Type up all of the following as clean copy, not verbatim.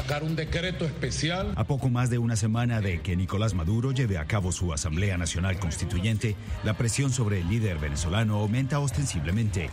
sacar un decreto especial. A poco más de una semana de que Nicolás Maduro lleve a cabo su Asamblea Nacional Constituyente, la presión sobre el líder venezolano aumenta ostensiblemente.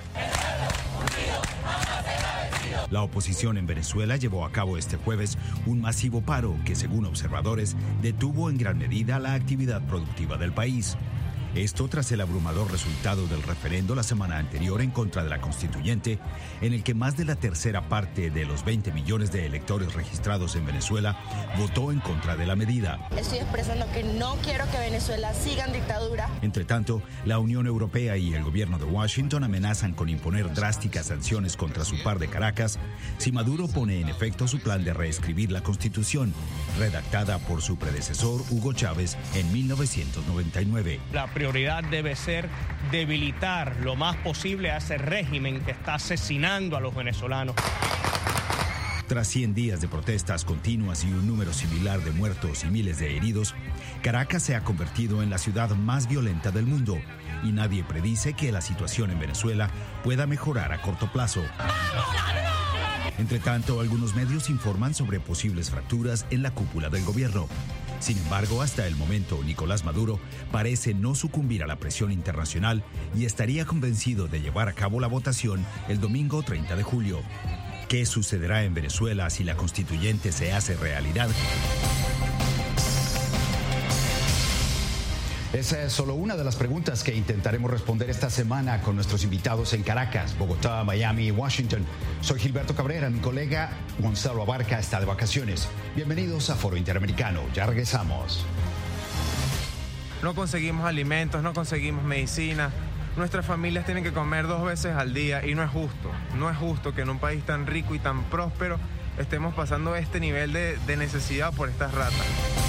La oposición en Venezuela llevó a cabo este jueves un masivo paro que, según observadores, detuvo en gran medida la actividad productiva del país. Esto tras el abrumador resultado del referendo la semana anterior en contra de la constituyente, en el que más de la tercera parte de los 20 millones de electores registrados en Venezuela votó en contra de la medida. Estoy expresando que no quiero que Venezuela siga en dictadura. Entre tanto, la Unión Europea y el gobierno de Washington amenazan con imponer drásticas sanciones contra su par de Caracas si Maduro pone en efecto su plan de reescribir la Constitución, redactada por su predecesor Hugo Chávez en 1999. La prioridad debe ser debilitar lo más posible a ese régimen que está asesinando a los venezolanos. Tras 100 días de protestas continuas y un número similar de muertos y miles de heridos, Caracas se ha convertido en la ciudad más violenta del mundo y nadie predice que la situación en Venezuela pueda mejorar a corto plazo. Entre tanto, algunos medios informan sobre posibles fracturas en la cúpula del gobierno. Sin embargo, hasta el momento, Nicolás Maduro parece no sucumbir a la presión internacional y estaría convencido de llevar a cabo la votación el domingo 30 de julio. ¿Qué sucederá en Venezuela si la constituyente se hace realidad? Esa es solo una de las preguntas que intentaremos responder esta semana con nuestros invitados en Caracas, Bogotá, Miami y Washington. Soy Gilberto Cabrera, mi colega Gonzalo Abarca está de vacaciones. Bienvenidos a Foro Interamericano, ya regresamos. No conseguimos alimentos, no conseguimos medicina. Nuestras familias tienen que comer 2 veces al día y no es justo. No es justo que en un país tan rico y tan próspero estemos pasando este nivel de necesidad por estas ratas.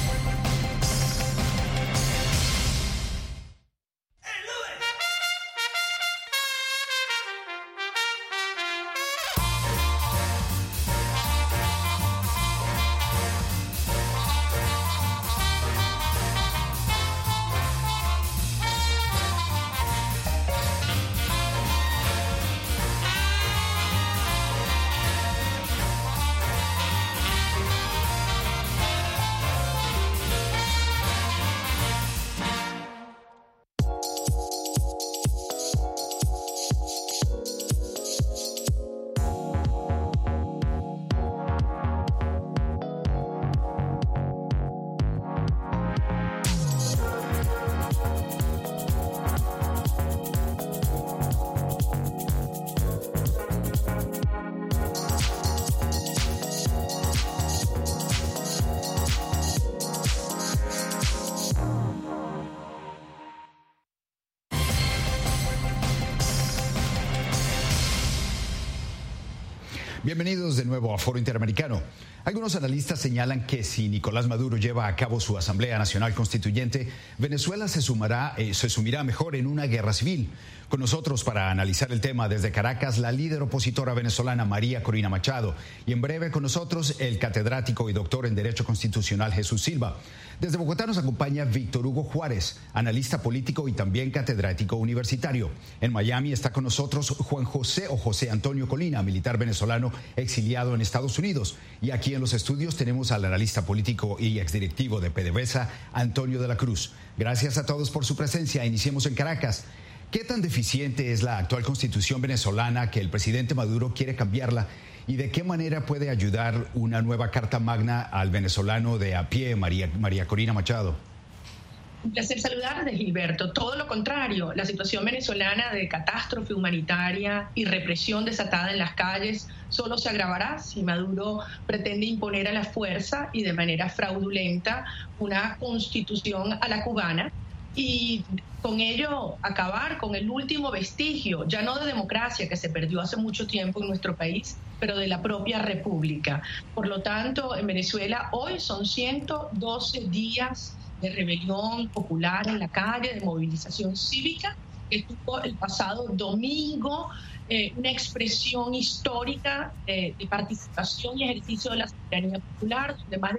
Bienvenidos de nuevo a Foro Interamericano. Algunos analistas señalan que si Nicolás Maduro lleva a cabo su Asamblea Nacional Constituyente, Venezuela se sumirá mejor en una guerra civil. Con nosotros para analizar el tema desde Caracas, la líder opositora venezolana María Corina Machado, y en breve con nosotros el catedrático y doctor en Derecho Constitucional Jesús Silva. Desde Bogotá nos acompaña Víctor Hugo Juárez, analista político y también catedrático universitario. En Miami está con nosotros Juan José o José Antonio Colina, militar venezolano exiliado en Estados Unidos. Y aquí en los estudios tenemos al analista político y exdirectivo de PDVSA, Antonio de la Cruz. Gracias a todos por su presencia. Iniciemos en Caracas. ¿Qué tan deficiente es la actual constitución venezolana que el presidente Maduro quiere cambiarla? ¿Y de qué manera puede ayudar una nueva Carta Magna al venezolano de a pie, María Corina Machado? Un placer saludarte, Gilberto. Todo lo contrario, la situación venezolana de catástrofe humanitaria y represión desatada en las calles solo se agravará si Maduro pretende imponer a la fuerza y de manera fraudulenta una constitución a la cubana y con ello acabar con el último vestigio, ya no de democracia que se perdió hace mucho tiempo en nuestro país, pero de la propia república. Por lo tanto, en Venezuela hoy son 112 días de rebelión popular en la calle, de movilización cívica, que tuvo el pasado domingo una expresión histórica de participación y ejercicio de la soberanía popular, donde más de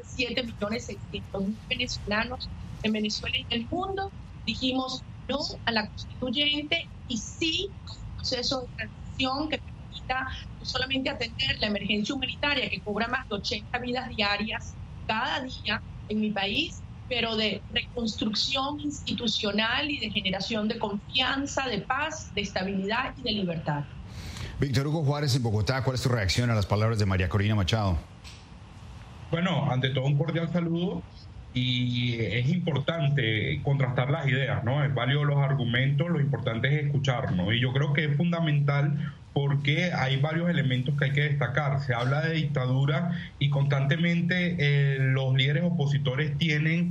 7.600.000 venezolanos en Venezuela y en el mundo dijimos no a la constituyente y sí a un proceso de transición que permitió permita no solamente atender la emergencia humanitaria que cobra más de 80 vidas diarias cada día en mi país, pero de reconstrucción institucional y de generación de confianza, de paz, de estabilidad y de libertad. Víctor Hugo Juárez en Bogotá, ¿cuál es tu reacción a las palabras de María Corina Machado? Bueno, ante todo un cordial saludo, y es importante contrastar las ideas, ¿no? Es válido los argumentos, lo importante es escucharnos, y yo creo que es fundamental porque hay varios elementos que hay que destacar. Se habla de dictadura y constantemente los líderes opositores tienen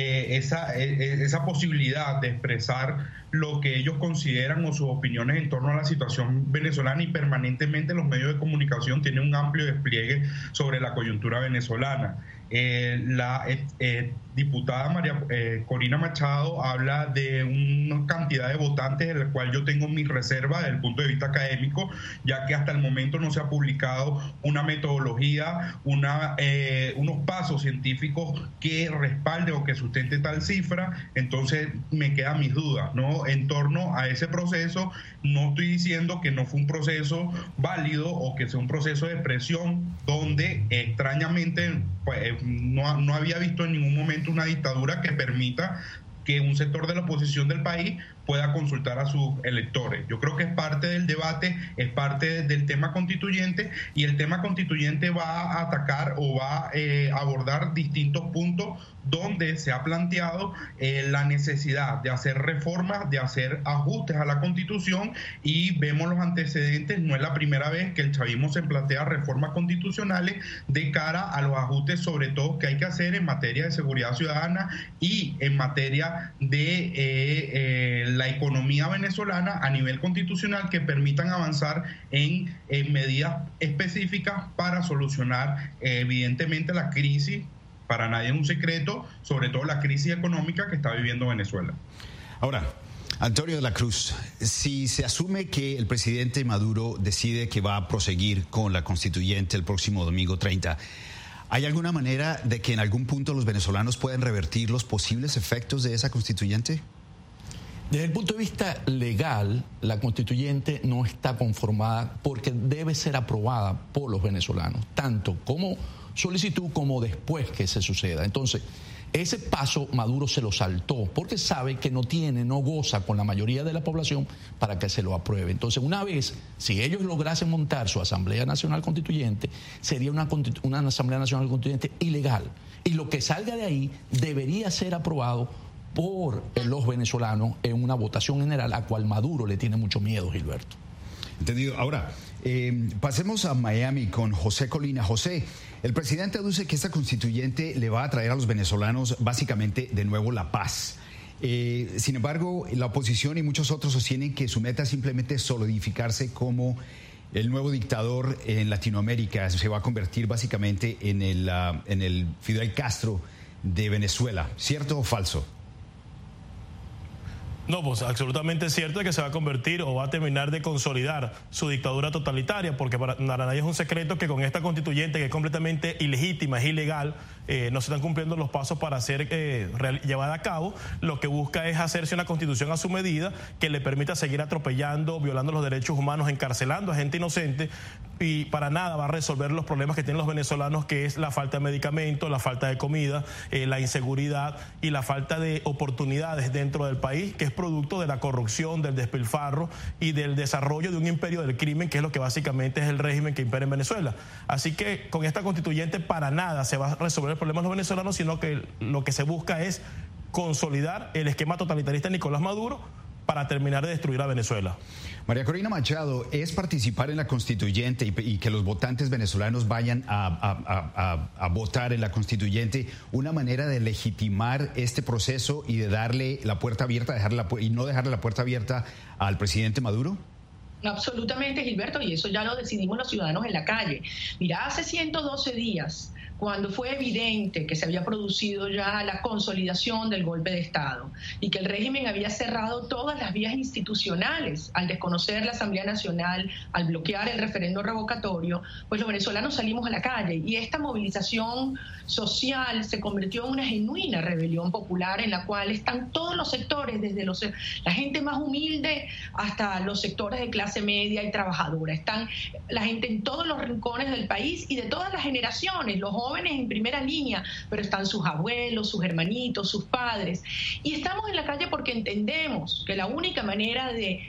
esa posibilidad de expresar lo que ellos consideran o sus opiniones en torno a la situación venezolana, y permanentemente los medios de comunicación tienen un amplio despliegue sobre la coyuntura venezolana. La diputada María Corina Machado habla de una cantidad de votantes en la cual yo tengo mi reserva desde el punto de vista académico, ya que hasta el momento no se ha publicado una metodología, unos pasos científicos que respalde o que sustente tal cifra. Entonces me quedan mis dudas, ¿no? En torno a ese proceso. No estoy diciendo que no fue un proceso válido o que sea un proceso de presión donde extrañamente pues, no había visto en ningún momento una dictadura que permita que un sector de la oposición del país pueda consultar a sus electores. Yo creo que es parte del debate, es parte del tema constituyente, y el tema constituyente va a atacar o va a abordar distintos puntos donde se ha planteado la necesidad de hacer reformas, de hacer ajustes a la Constitución, y vemos los antecedentes. No es la primera vez que el chavismo se plantea reformas constitucionales de cara a los ajustes, sobre todo que hay que hacer en materia de seguridad ciudadana y en materia de la economía venezolana a nivel constitucional, que permitan avanzar en medidas específicas para solucionar evidentemente la crisis. Para nadie es un secreto, sobre todo la crisis económica que está viviendo Venezuela. Ahora, Antonio de la Cruz, si se asume que el presidente Maduro decide que va a proseguir con la constituyente el próximo domingo 30, ¿hay alguna manera de que en algún punto los venezolanos puedan revertir los posibles efectos de esa constituyente? Desde el punto de vista legal, la constituyente no está conformada porque debe ser aprobada por los venezolanos, tanto como solicitud como después que se suceda. Entonces, ese paso Maduro se lo saltó porque sabe que no goza con la mayoría de la población para que se lo apruebe. Entonces, una vez, si ellos lograsen montar su Asamblea Nacional Constituyente, sería una Asamblea Nacional Constituyente ilegal. Y lo que salga de ahí debería ser aprobado por los venezolanos en una votación general a cual Maduro le tiene mucho miedo, Gilberto. Entendido. Ahora, pasemos a Miami con José Colina. José, el presidente aduce que esta constituyente le va a traer a los venezolanos básicamente de nuevo la paz. Sin embargo, la oposición y muchos otros sostienen que su meta es simplemente solidificarse como el nuevo dictador en Latinoamérica. Se va a convertir básicamente en el Fidel Castro de Venezuela. ¿Cierto o falso? No, pues absolutamente cierto es que se va a convertir o va a terminar de consolidar su dictadura totalitaria, porque para nadie es un secreto que con esta constituyente, que es completamente ilegítima, es ilegal, no se están cumpliendo los pasos para ser llevada a cabo. Lo que busca es hacerse una constitución a su medida que le permita seguir atropellando, violando los derechos humanos, encarcelando a gente inocente, y para nada va a resolver los problemas que tienen los venezolanos, que es la falta de medicamentos, la falta de comida, la inseguridad y la falta de oportunidades dentro del país, que es producto de la corrupción, del despilfarro y del desarrollo de un imperio del crimen, que es lo que básicamente es el régimen que impera en Venezuela. Así que con esta constituyente para nada se va a resolver el problema de los venezolanos, sino que lo que se busca es consolidar el esquema totalitarista de Nicolás Maduro para terminar de destruir a Venezuela. María Corina Machado, ¿es participar en la constituyente y que los votantes venezolanos vayan a votar en la constituyente una manera de legitimar este proceso y de darle la puerta abierta, y no dejarle la puerta abierta al presidente Maduro? Absolutamente, Gilberto, y eso ya lo decidimos los ciudadanos en la calle. Mira, hace 112 días cuando fue evidente que se había producido ya la consolidación del golpe de Estado y que el régimen había cerrado todas las vías institucionales al desconocer la Asamblea Nacional, al bloquear el referendo revocatorio, pues los venezolanos salimos a la calle y esta movilización social se convirtió en una genuina rebelión popular en la cual están todos los sectores, desde la gente más humilde hasta los sectores de clase media y trabajadora. Están la gente en todos los rincones del país y de todas las generaciones, los jóvenes en primera línea, pero están sus abuelos, sus hermanitos, sus padres. Y estamos en la calle porque entendemos que la única manera de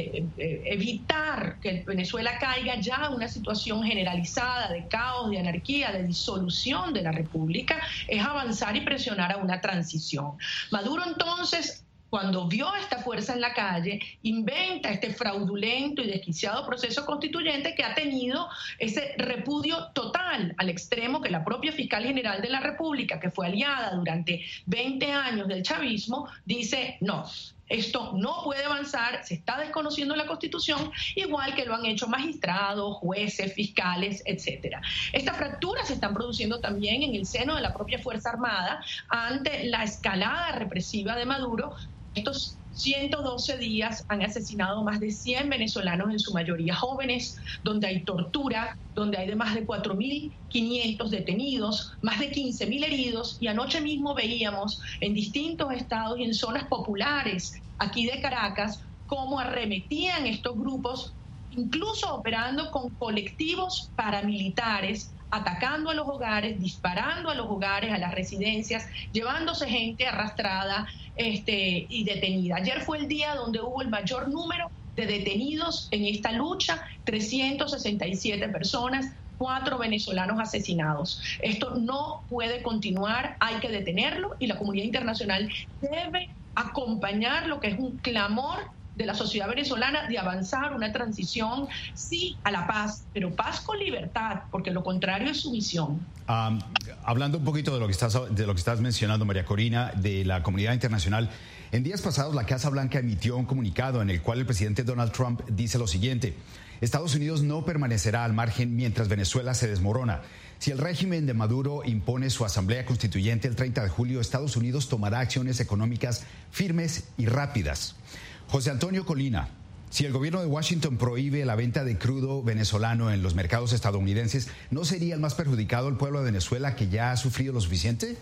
evitar que Venezuela caiga ya en una situación generalizada de caos, de anarquía, de disolución de la República, es avanzar y presionar a una transición. Maduro entonces, cuando vio esta fuerza en la calle, inventa este fraudulento y desquiciado proceso constituyente que ha tenido ese repudio total al extremo que la propia fiscal general de la República, que fue aliada durante 20 años del chavismo, dice no. Esto no puede avanzar, se está desconociendo la Constitución, igual que lo han hecho magistrados, jueces, fiscales, etcétera. Estas fracturas se están produciendo también en el seno de la propia Fuerza Armada ante la escalada represiva de Maduro. Estos 112 días han asesinado más de 100 venezolanos, en su mayoría jóvenes, donde hay tortura, donde hay de más de 4.500 detenidos, más de 15.000 heridos, y anoche mismo veíamos en distintos estados y en zonas populares aquí de Caracas cómo arremetían estos grupos, incluso operando con colectivos paramilitares, atacando a los hogares, disparando a los hogares, a las residencias, llevándose gente arrastrada y detenida. Ayer fue el día donde hubo el mayor número de detenidos en esta lucha, 367 personas, 4 venezolanos asesinados. Esto no puede continuar, hay que detenerlo y la comunidad internacional debe acompañar lo que es un clamor de la sociedad venezolana de avanzar una transición, sí, a la paz, pero paz con libertad, porque lo contrario es sumisión. Hablando un poquito de lo que estás mencionando, María Corina, de la comunidad internacional, en días pasados la Casa Blanca emitió un comunicado en el cual el presidente Donald Trump dice lo siguiente: Estados Unidos no permanecerá al margen mientras Venezuela se desmorona. Si el régimen de Maduro impone su asamblea constituyente el 30 de julio, Estados Unidos tomará acciones económicas firmes y rápidas. José Antonio Colina, si el gobierno de Washington prohíbe la venta de crudo venezolano en los mercados estadounidenses, ¿no sería el más perjudicado el pueblo de Venezuela, que ya ha sufrido lo suficiente?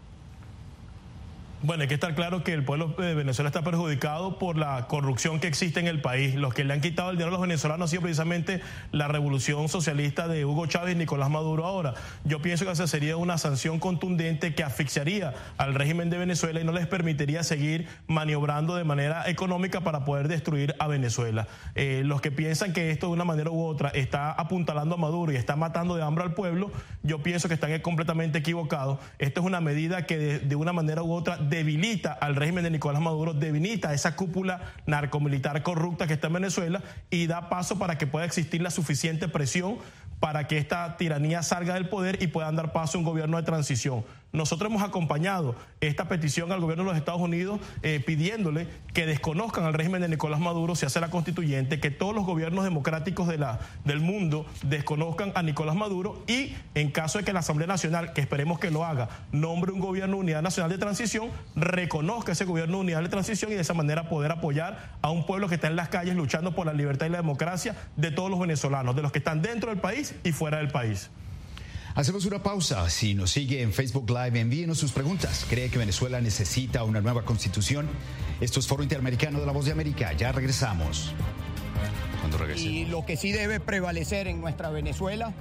Bueno, hay que estar claro que el pueblo de Venezuela está perjudicado por la corrupción que existe en el país. Los que le han quitado el dinero a los venezolanos ha sido precisamente la revolución socialista de Hugo Chávez y Nicolás Maduro ahora. Yo pienso que esa sería una sanción contundente que asfixiaría al régimen de Venezuela y no les permitiría seguir maniobrando de manera económica para poder destruir a Venezuela. Los que piensan que esto de una manera u otra está apuntalando a Maduro y está matando de hambre al pueblo, yo pienso que están completamente equivocados. Esta es una medida que de una manera u otra debilita al régimen de Nicolás Maduro, debilita a esa cúpula narcomilitar corrupta que está en Venezuela y da paso para que pueda existir la suficiente presión para que esta tiranía salga del poder y puedan dar paso a un gobierno de transición. Nosotros hemos acompañado esta petición al gobierno de los Estados Unidos pidiéndole que desconozcan al régimen de Nicolás Maduro si hace la constituyente, que todos los gobiernos democráticos del mundo desconozcan a Nicolás Maduro y en caso de que la Asamblea Nacional, que esperemos que lo haga, nombre un gobierno de unidad nacional de transición, reconozca ese gobierno de unidad de transición y de esa manera poder apoyar a un pueblo que está en las calles luchando por la libertad y la democracia de todos los venezolanos, de los que están dentro del país y fuera del país. Hacemos una pausa. Si nos sigue en Facebook Live, envíenos sus preguntas. ¿Cree que Venezuela necesita una nueva constitución? Esto es Foro Interamericano de La Voz de América. Ya regresamos. Cuando regresemos. Y lo que sí debe prevalecer en nuestra Venezuela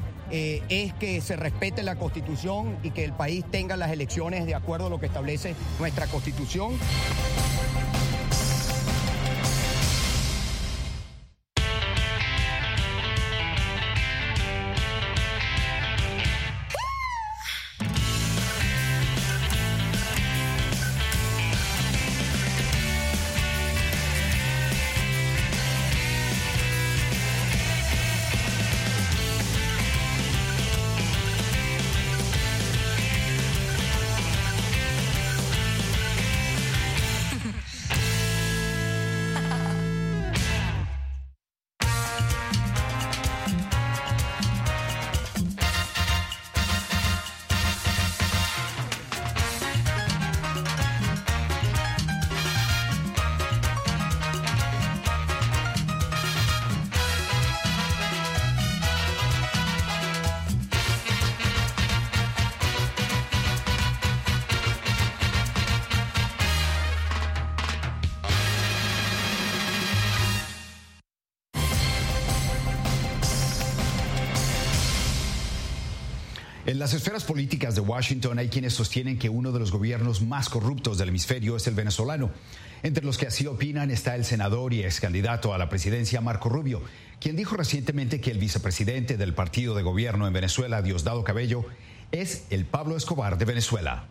es que se respete la Constitución y que el país tenga las elecciones de acuerdo a lo que establece nuestra Constitución. En las esferas políticas de Washington hay quienes sostienen que uno de los gobiernos más corruptos del hemisferio es el venezolano. Entre los que así opinan está el senador y ex candidato a la presidencia Marco Rubio, quien dijo recientemente que el vicepresidente del partido de gobierno en Venezuela, Diosdado Cabello, es el Pablo Escobar de Venezuela.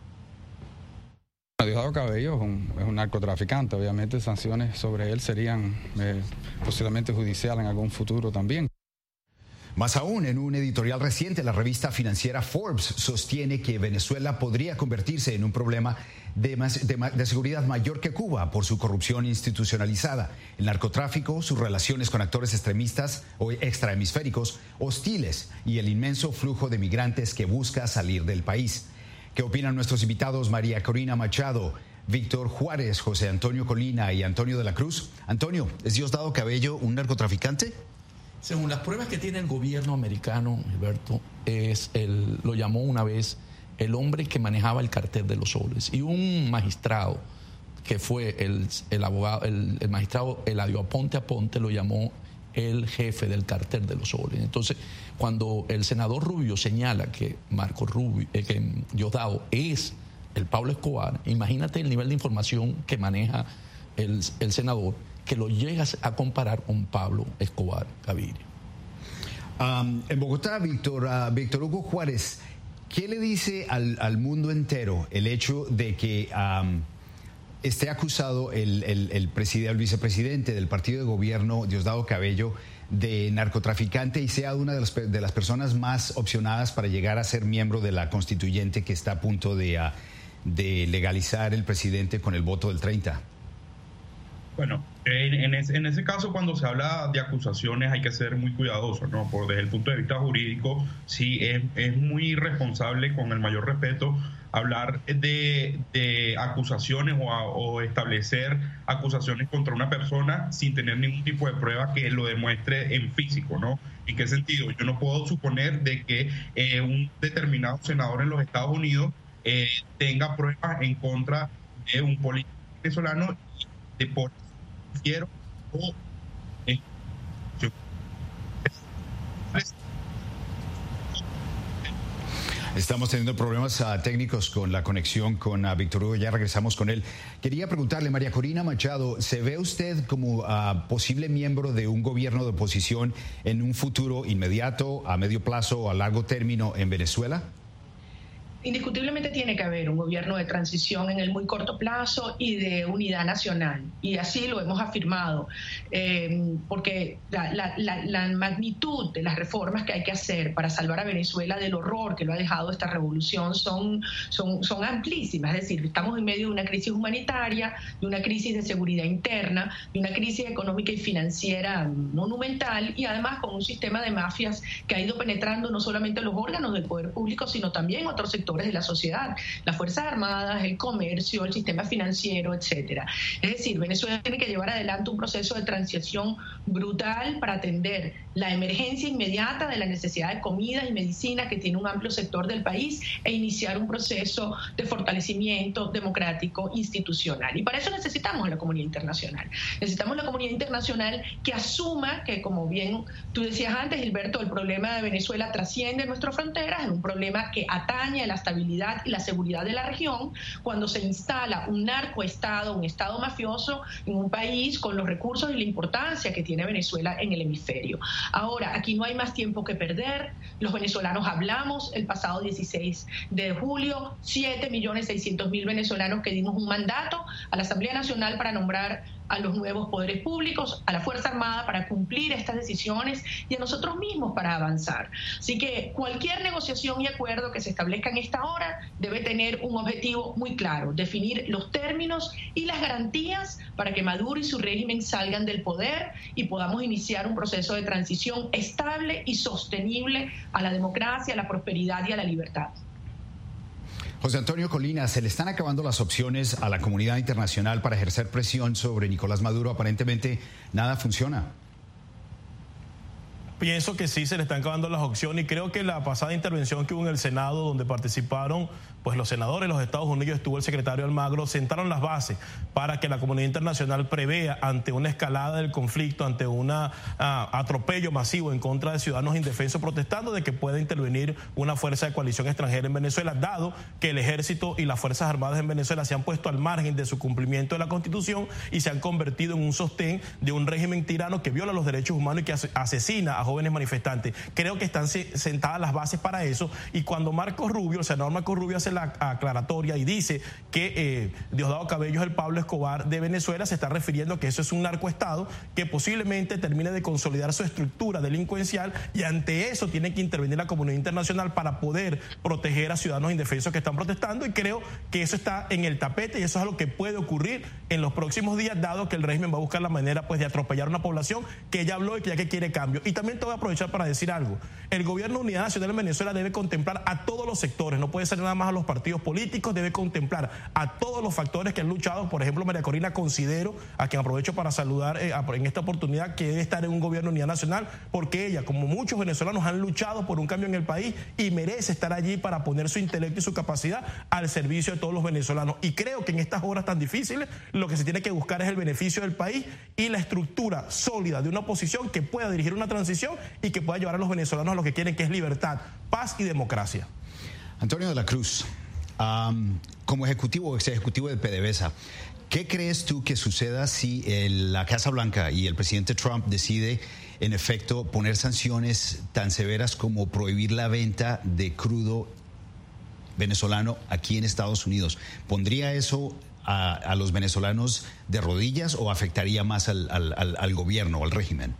Diosdado Cabello es un narcotraficante, obviamente sanciones sobre él serían posiblemente judicial en algún futuro también. Más aún, en un editorial reciente, la revista financiera Forbes sostiene que Venezuela podría convertirse en un problema de seguridad mayor que Cuba por su corrupción institucionalizada, el narcotráfico, sus relaciones con actores extremistas o extrahemisféricos hostiles y el inmenso flujo de migrantes que busca salir del país. ¿Qué opinan nuestros invitados María Corina Machado, Víctor Juárez, José Antonio Colina y Antonio de la Cruz? Antonio, ¿es Diosdado Cabello un narcotraficante? Según las pruebas que tiene el gobierno americano, Gilberto, lo llamó una vez el hombre que manejaba el cartel de los soles. Y un magistrado, que fue el abogado, el magistrado Eladio Aponte, lo llamó el jefe del cartel de los soles. Entonces, cuando el senador Rubio señala que que Diosdado es el Pablo Escobar, imagínate el nivel de información que maneja el senador, que lo llegas a comparar con Pablo Escobar Gaviria. En Bogotá, Víctor Hugo Juárez, ¿qué le dice al mundo entero el hecho de que esté acusado el vicepresidente del partido de gobierno, Diosdado Cabello, de narcotraficante y sea una de las personas más opcionadas para llegar a ser miembro de la constituyente que está a punto de legalizar el presidente con el voto del 30? Bueno, en ese caso, cuando se habla de acusaciones hay que ser muy cuidadoso, ¿no? Desde el punto de vista jurídico, sí es muy irresponsable, con el mayor respeto, hablar de acusaciones o establecer acusaciones contra una persona sin tener ningún tipo de prueba que lo demuestre en físico, ¿no? ¿En qué sentido? Yo no puedo suponer de que un determinado senador en los Estados Unidos tenga pruebas en contra de un político venezolano de por quiero o Estamos teniendo problemas técnicos con la conexión con Víctor Hugo, ya regresamos con él. Quería preguntarle, María Corina Machado, ¿se ve usted como posible miembro de un gobierno de oposición en un futuro inmediato, a medio plazo o a largo término en Venezuela? Indiscutiblemente tiene que haber un gobierno de transición en el muy corto plazo y de unidad nacional, y así lo hemos afirmado, porque la magnitud de las reformas que hay que hacer para salvar a Venezuela del horror que lo ha dejado esta revolución son amplísimas. Es decir, estamos en medio de una crisis humanitaria, de una crisis de seguridad interna, de una crisis económica y financiera monumental, y además con un sistema de mafias que ha ido penetrando no solamente los órganos del poder público, sino también otros sectores de la sociedad, las Fuerzas Armadas, el comercio, el sistema financiero, etcétera. Es decir, Venezuela tiene que llevar adelante un proceso de transición brutal para atender la emergencia inmediata de la necesidad de comida y medicina que tiene un amplio sector del país e iniciar un proceso de fortalecimiento democrático institucional. Y para eso necesitamos la comunidad internacional. Necesitamos la comunidad internacional que asuma que, como bien tú decías antes, Gilberto, el problema de Venezuela trasciende nuestras fronteras, es un problema que atañe a la estabilidad y la seguridad de la región cuando se instala un narcoestado, un estado mafioso en un país con los recursos y la importancia que tiene Venezuela en el hemisferio. Ahora, aquí no hay más tiempo que perder. Los venezolanos hablamos el pasado 16 de julio, 7.600.000 venezolanos que dimos un mandato a la Asamblea Nacional para nombrar a los nuevos poderes públicos, a la Fuerza Armada para cumplir estas decisiones y a nosotros mismos para avanzar. Así que cualquier negociación y acuerdo que se establezca en esta hora debe tener un objetivo muy claro: definir los términos y las garantías para que Maduro y su régimen salgan del poder y podamos iniciar un proceso de transición estable y sostenible a la democracia, a la prosperidad y a la libertad. José Antonio Colina, se le están acabando las opciones a la comunidad internacional para ejercer presión sobre Nicolás Maduro. Aparentemente nada funciona. pienso que sí se le están acabando las opciones, y creo que la pasada intervención que hubo en el Senado, donde participaron pues los senadores de los Estados Unidos, estuvo el secretario Almagro, sentaron las bases para que la comunidad internacional prevea ante una escalada del conflicto, ante un atropello masivo en contra de ciudadanos indefensos protestando, de que pueda intervenir una fuerza de coalición extranjera en Venezuela, dado que el ejército y las Fuerzas Armadas en Venezuela se han puesto al margen de su cumplimiento de la Constitución y se han convertido en un sostén de un régimen tirano que viola los derechos humanos y que asesina a jóvenes manifestantes. Creo que están sentadas las bases para eso, y cuando Marco Rubio, el senador Marco Rubio, hace la aclaratoria y dice que Diosdado Cabello es el Pablo Escobar de Venezuela, se está refiriendo a que eso es un narcoestado que posiblemente termine de consolidar su estructura delincuencial, y ante eso tiene que intervenir la comunidad internacional para poder proteger a ciudadanos indefensos que están protestando, y creo que eso está en el tapete y eso es algo que puede ocurrir en los próximos días, dado que el régimen va a buscar la manera pues de atropellar a una población que ya habló y que ya que quiere cambio. Y también te voy a aprovechar para decir algo: el gobierno de Unidad Nacional en Venezuela debe contemplar a todos los sectores, no puede ser nada más a los partidos políticos, debe contemplar a todos los factores que han luchado. Por ejemplo, María Corina Considero, a quien aprovecho para saludar en esta oportunidad, que debe estar en un gobierno de Unidad Nacional, porque ella, como muchos venezolanos, han luchado por un cambio en el país y merece estar allí para poner su intelecto y su capacidad al servicio de todos los venezolanos. Y creo que en estas horas tan difíciles lo que se tiene que buscar es el beneficio del país y la estructura sólida de una oposición que pueda dirigir una transición y que pueda llevar a los venezolanos a lo que quieren, que es libertad, paz y democracia. Antonio de la Cruz, como ejecutivo o exejecutivo de PDVSA, ¿qué crees tú que suceda si la Casa Blanca y el presidente Trump decide, en efecto, poner sanciones tan severas como prohibir la venta de crudo venezolano aquí en Estados Unidos? ¿Pondría eso a los venezolanos de rodillas o afectaría más al gobierno o al régimen?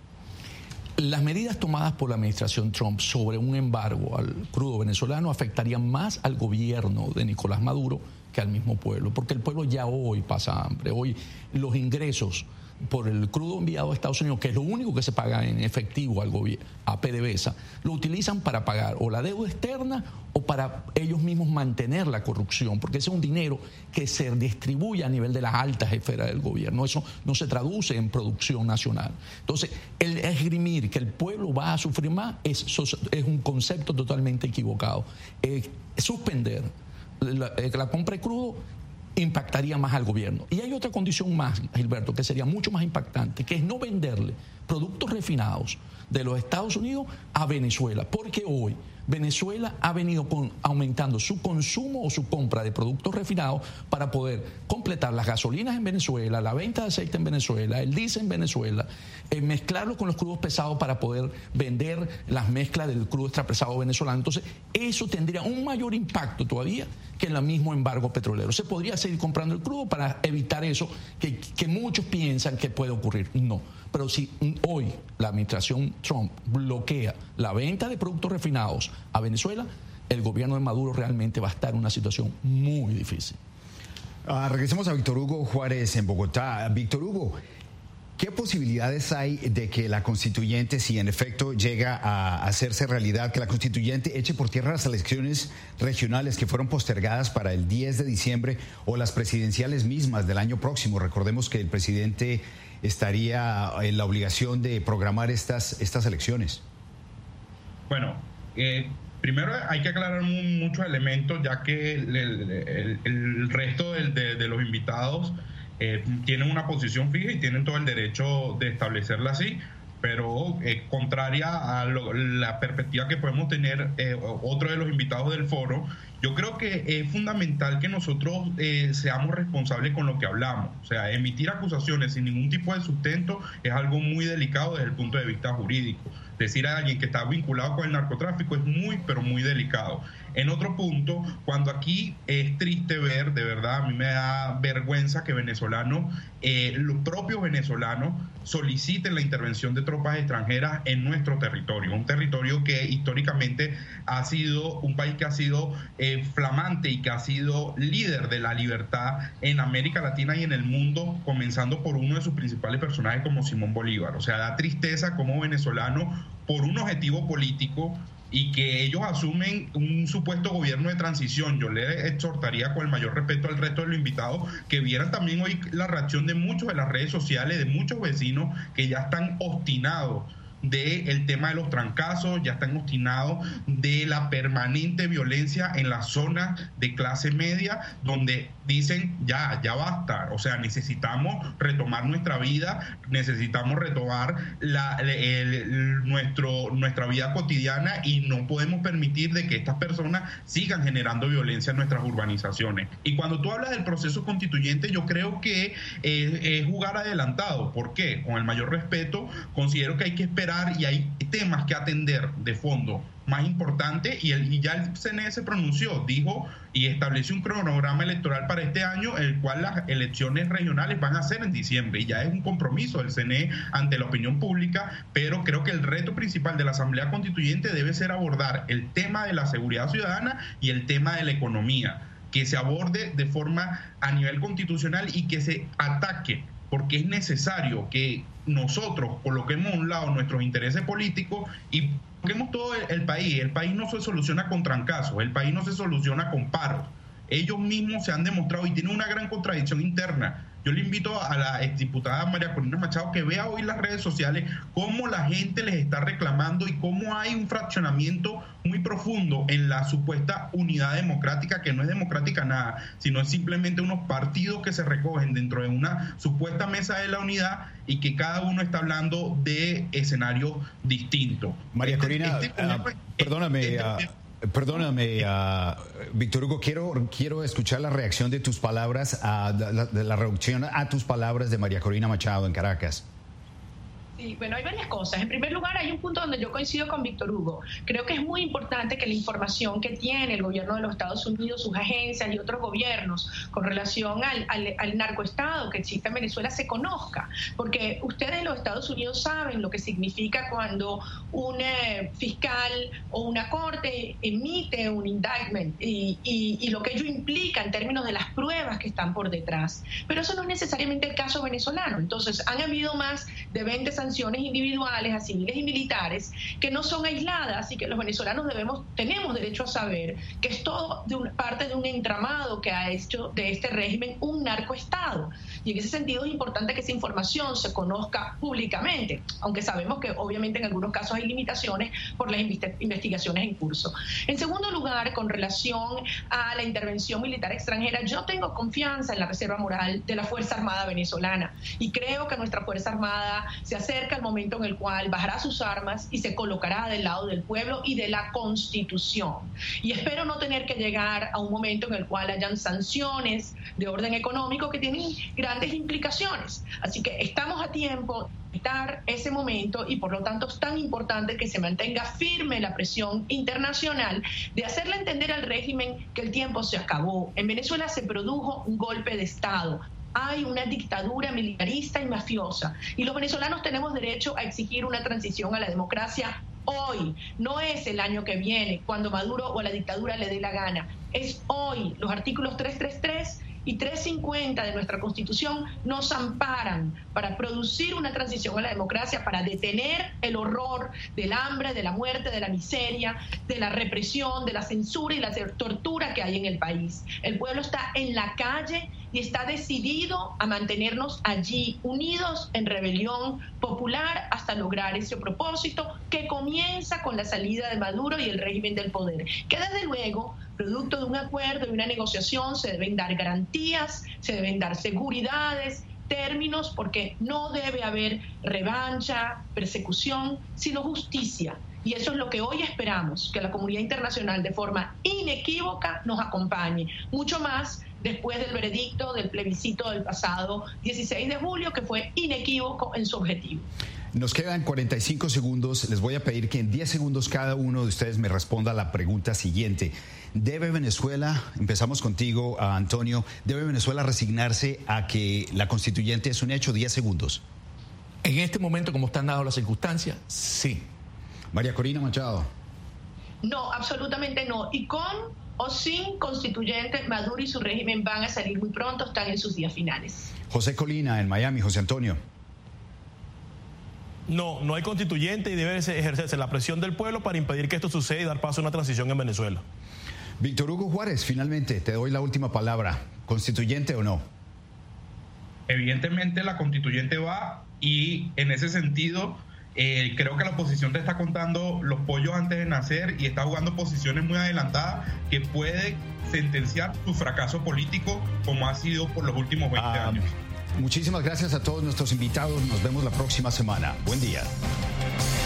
Las medidas tomadas por la administración Trump sobre un embargo al crudo venezolano afectarían más al gobierno de Nicolás Maduro que al mismo pueblo, porque el pueblo ya hoy pasa hambre. Hoy los ingresos por el crudo enviado a Estados Unidos, que es lo único que se paga en efectivo a PDVSA, lo utilizan para pagar o la deuda externa o para ellos mismos mantener la corrupción, porque ese es un dinero que se distribuye a nivel de las altas esferas del gobierno. Eso no se traduce en producción nacional. Entonces, el esgrimir que el pueblo va a sufrir más es un concepto totalmente equivocado. Suspender la compra de crudo impactaría más al gobierno. Y hay otra condición más, Gilberto, que sería mucho más impactante, que es no venderle productos refinados de los Estados Unidos a Venezuela, porque hoy Venezuela ha venido aumentando su consumo o su compra de productos refinados para poder completar las gasolinas en Venezuela, la venta de aceite en Venezuela, el diésel en Venezuela, mezclarlo con los crudos pesados para poder vender las mezclas del crudo extra pesado venezolano. Entonces, eso tendría un mayor impacto todavía que el mismo embargo petrolero. Se podría seguir comprando el crudo para evitar eso que muchos piensan que puede ocurrir. No. Pero si hoy la administración Trump bloquea la venta de productos refinados a Venezuela, el gobierno de Maduro realmente va a estar en una situación muy difícil. Regresemos a Víctor Hugo Juárez en Bogotá. Víctor Hugo, ¿qué posibilidades hay de que la constituyente, si en efecto llega a hacerse realidad, que la constituyente eche por tierra las elecciones regionales que fueron postergadas para el 10 de diciembre o las presidenciales mismas del año próximo? Recordemos que el presidente estaría en la obligación de programar estas elecciones. Bueno, primero hay que aclarar muchos elementos, ya que el resto de los invitados tienen una posición fija y tienen todo el derecho de establecerla así, pero contraria a la perspectiva que podemos tener otro de los invitados del foro. Yo creo que es fundamental que nosotros seamos responsables con lo que hablamos. O sea, emitir acusaciones sin ningún tipo de sustento es algo muy delicado desde el punto de vista jurídico. Decir a alguien que está vinculado con el narcotráfico es muy, pero muy delicado. En otro punto, cuando aquí es triste ver, de verdad, a mí me da vergüenza que venezolanos, los propios venezolanos, soliciten la intervención de tropas extranjeras en nuestro territorio. Un territorio que históricamente ha sido un país que ha sido flamante y que ha sido líder de la libertad en América Latina y en el mundo, comenzando por uno de sus principales personajes como Simón Bolívar. O sea, da tristeza como venezolano, por un objetivo político y que ellos asumen un supuesto gobierno de transición. Yo le exhortaría con el mayor respeto al resto de los invitados que vieran también hoy la reacción de muchos de las redes sociales, de muchos vecinos que ya están obstinados del tema de los trancazos, ya están obstinados de la permanente violencia en las zonas de clase media, donde dicen ya basta, o sea, necesitamos retomar nuestra vida, necesitamos retomar nuestra vida cotidiana, y no podemos permitir de que estas personas sigan generando violencia en nuestras urbanizaciones. Y cuando tú hablas del proceso constituyente, yo creo que es jugar adelantado. ¿Por qué? Con el mayor respeto, considero que hay que esperar y hay temas que atender de fondo más importante, y ya el CNE se pronunció, dijo y estableció un cronograma electoral para este año, el cual las elecciones regionales van a ser en diciembre, y ya es un compromiso del CNE ante la opinión pública. Pero creo que el reto principal de la Asamblea Constituyente debe ser abordar el tema de la seguridad ciudadana y el tema de la economía, que se aborde de forma a nivel constitucional y que se ataque, porque es necesario que nosotros coloquemos a un lado nuestros intereses políticos y coloquemos todo el país. El país no se soluciona con trancazos, el país no se soluciona con paros. Ellos mismos se han demostrado, y tienen una gran contradicción interna. Yo le invito a la exdiputada María Corina Machado que vea hoy las redes sociales cómo la gente les está reclamando y cómo hay un fraccionamiento muy profundo en la supuesta unidad democrática, que no es democrática nada, sino es simplemente unos partidos que se recogen dentro de una supuesta mesa de la unidad, y que cada uno está hablando de escenarios distintos. María Corina, Perdóname, Víctor Hugo, quiero escuchar la reacción de tus palabras, de la reacción a tus palabras de María Corina Machado en Caracas. Sí, bueno, hay varias cosas. En primer lugar, hay un punto donde yo coincido con Víctor Hugo. Creo que es muy importante que la información que tiene el gobierno de los Estados Unidos, sus agencias y otros gobiernos con relación al narcoestado que existe en Venezuela se conozca, porque ustedes en los Estados Unidos saben lo que significa cuando un fiscal o una corte emite un indictment y lo que ello implica en términos de las pruebas que están por detrás. Pero eso no es necesariamente el caso venezolano. Entonces, han habido más de 20 sanciones individuales a civiles y militares que no son aisladas, y que los venezolanos tenemos derecho a saber que es todo parte de un entramado que ha hecho de este régimen un narcoestado. Y en ese sentido es importante que esa información se conozca públicamente, aunque sabemos que obviamente en algunos casos hay limitaciones por las investigaciones en curso. En segundo lugar, con relación a la intervención militar extranjera, yo tengo confianza en la reserva moral de la Fuerza Armada venezolana, y creo que nuestra Fuerza Armada se acerca el momento en el cual bajará sus armas y se colocará del lado del pueblo y de la Constitución. Y espero no tener que llegar a un momento en el cual hayan sanciones de orden económico que tienen grandes implicaciones. Así que estamos a tiempo de evitar ese momento, y por lo tanto es tan importante que se mantenga firme la presión internacional de hacerle entender al régimen que el tiempo se acabó. En Venezuela se produjo un golpe de Estado. Hay una dictadura militarista y mafiosa, y los venezolanos tenemos derecho a exigir una transición a la democracia hoy. No es el año que viene, cuando Maduro o la dictadura le dé la gana. Es hoy. Los artículos 333 y 350 de nuestra Constitución nos amparan para producir una transición a la democracia, para detener el horror del hambre, de la muerte, de la miseria, de la represión, de la censura y la tortura que hay en el país. El pueblo está en la calle y está decidido a mantenernos allí, unidos en rebelión popular, hasta lograr ese propósito que comienza con la salida de Maduro y el régimen del poder, que desde luego, producto de un acuerdo y una negociación, se deben dar garantías, se deben dar seguridades, términos, porque no debe haber revancha, persecución, sino justicia. Y eso es lo que hoy esperamos, que la comunidad internacional de forma inequívoca nos acompañe, mucho más después del veredicto del plebiscito del pasado 16 de julio, que fue inequívoco en su objetivo. Nos quedan 45 segundos. Les voy a pedir que en 10 segundos cada uno de ustedes me responda a la pregunta siguiente. ¿Debe Venezuela, empezamos contigo, Antonio, debe Venezuela resignarse a que la constituyente es un hecho? 10 segundos. En este momento, como están dadas las circunstancias, sí. María Corina Machado. No, absolutamente no. Y con o sin constituyente, Maduro y su régimen van a salir muy pronto, están en sus días finales. José Colina, en Miami. José Antonio. No hay constituyente, y debe ejercerse la presión del pueblo para impedir que esto suceda y dar paso a una transición en Venezuela. Víctor Hugo Juárez, finalmente, te doy la última palabra. ¿Constituyente o no? Evidentemente la constituyente va, y en ese sentido Creo que la oposición te está contando los pollos antes de nacer y está jugando posiciones muy adelantadas que puede sentenciar su fracaso político como ha sido por los últimos 20 años. Muchísimas gracias a todos nuestros invitados. Nos vemos la próxima semana. Buen día.